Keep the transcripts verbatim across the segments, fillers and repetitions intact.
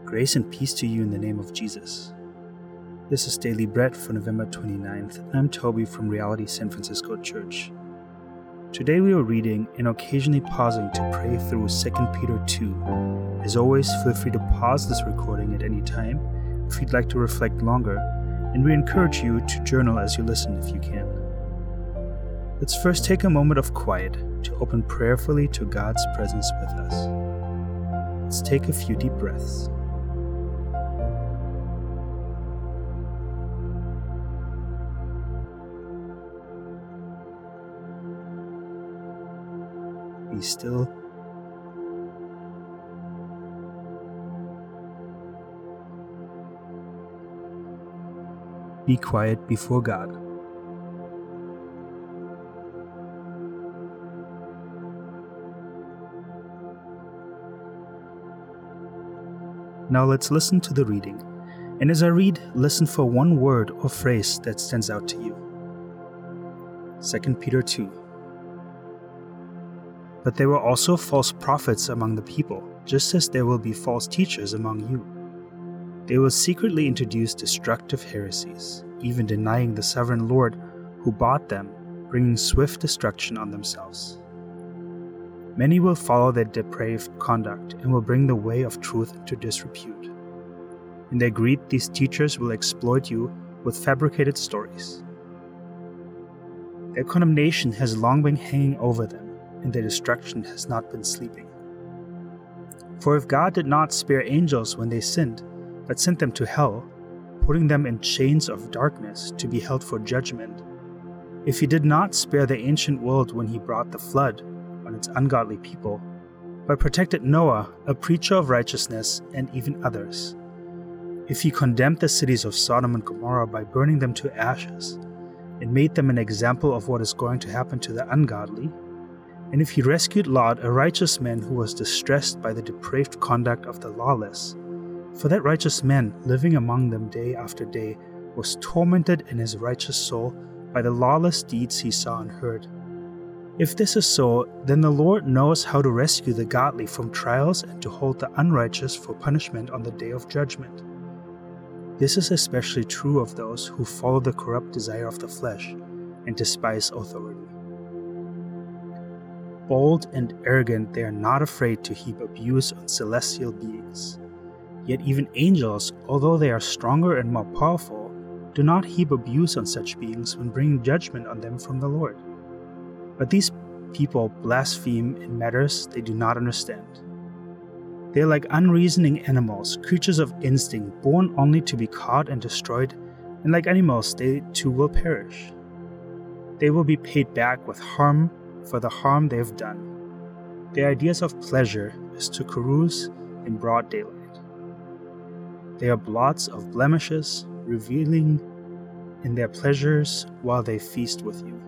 Grace and peace to you in the name of Jesus. This is Daily Bread for November twenty-ninth, and I'm Toby from Reality San Francisco Church. Today we are reading and occasionally pausing to pray through Second Peter two. As always, feel free to pause this recording at any time if you'd like to reflect longer, and we encourage you to journal as you listen if you can. Let's first take a moment of quiet to open prayerfully to God's presence with us. Let's take a few deep breaths. Be still. Be quiet before God. Now let's listen to the reading, and as I read, listen for one word or phrase that stands out to you. Second Peter two. But there were also false prophets among the people, just as there will be false teachers among you. They will secretly introduce destructive heresies, even denying the sovereign Lord who bought them, bringing swift destruction on themselves. Many will follow their depraved conduct and will bring the way of truth into disrepute. In their greed, these teachers will exploit you with fabricated stories. Their condemnation has long been hanging over them, and their destruction has not been sleeping. For if God did not spare angels when they sinned, but sent them to hell, putting them in chains of darkness to be held for judgment, if he did not spare the ancient world when he brought the flood on its ungodly people, but protected Noah, a preacher of righteousness, and even others, if he condemned the cities of Sodom and Gomorrah by burning them to ashes, and made them an example of what is going to happen to the ungodly, and if he rescued Lot, a righteous man who was distressed by the depraved conduct of the lawless, for that righteous man, living among them day after day, was tormented in his righteous soul by the lawless deeds he saw and heard. If this is so, then the Lord knows how to rescue the godly from trials and to hold the unrighteous for punishment on the day of judgment. This is especially true of those who follow the corrupt desire of the flesh and despise authority. Bold and arrogant, they are not afraid to heap abuse on celestial beings. Yet even angels, although they are stronger and more powerful, do not heap abuse on such beings when bringing judgment on them from the Lord. But these people blaspheme in matters they do not understand. They are like unreasoning animals, creatures of instinct, born only to be caught and destroyed, and like animals, they too will perish. They will be paid back with harm for the harm they have done. Their ideas of pleasure is to carouse in broad daylight. They are blots of blemishes, revealing in their pleasures while they feast with you.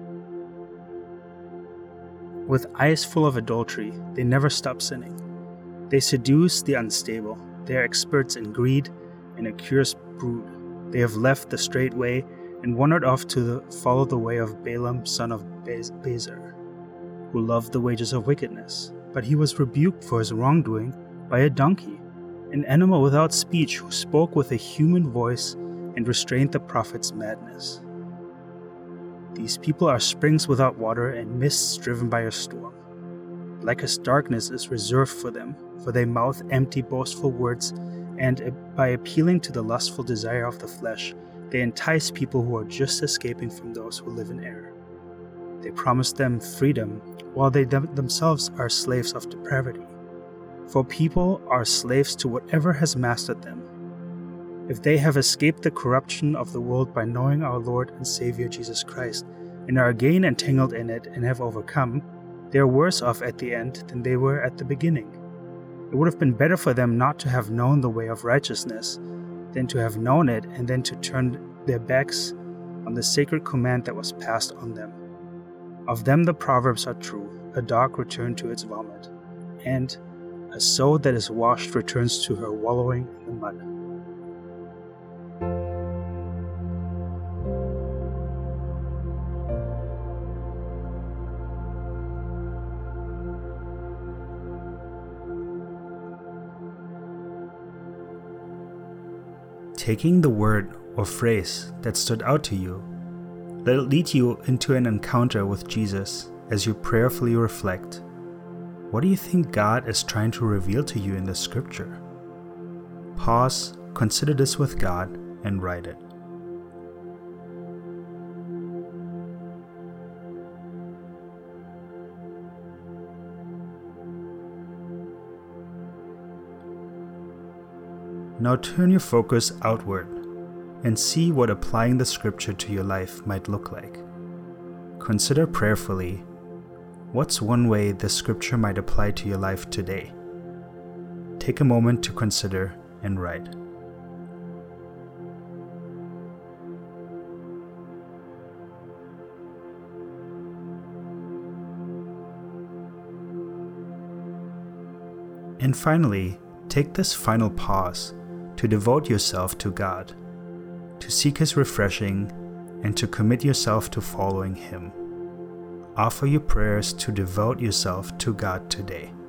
With eyes full of adultery, they never stop sinning. They seduce the unstable. They are experts in greed and a curious brood. They have left the straight way and wandered off to the, follow the way of Balaam, son of Bezer, who loved the wages of wickedness. But he was rebuked for his wrongdoing by a donkey, an animal without speech who spoke with a human voice and restrained the prophet's madness. These people are springs without water and mists driven by a storm. Blackest darkness is reserved for them, for they mouth empty, boastful words, and by appealing to the lustful desire of the flesh, they entice people who are just escaping from those who live in error. They promise them freedom, while they them- themselves are slaves of depravity. For people are slaves to whatever has mastered them. If they have escaped the corruption of the world by knowing our Lord and Savior Jesus Christ, and are again entangled in it and have overcome, they are worse off at the end than they were at the beginning. It would have been better for them not to have known the way of righteousness than to have known it and then to turn their backs on the sacred command that was passed on them. Of them the proverbs are true, a dog returned to its vomit, and a soul that is washed returns to her wallowing in the mud. taking the word or phrase that stood out to you, let it lead you into an encounter with Jesus as you prayerfully reflect. What do you think God is trying to reveal to you in the scripture? Pause, consider this with God, and write it. Now turn your focus outward and see what applying the scripture to your life might look like. Consider prayerfully, what's one way the scripture might apply to your life today? Take a moment to consider and write. And finally, take this final pause to devote yourself to God, to seek His refreshing, and to commit yourself to following Him. Offer your prayers to devote yourself to God today.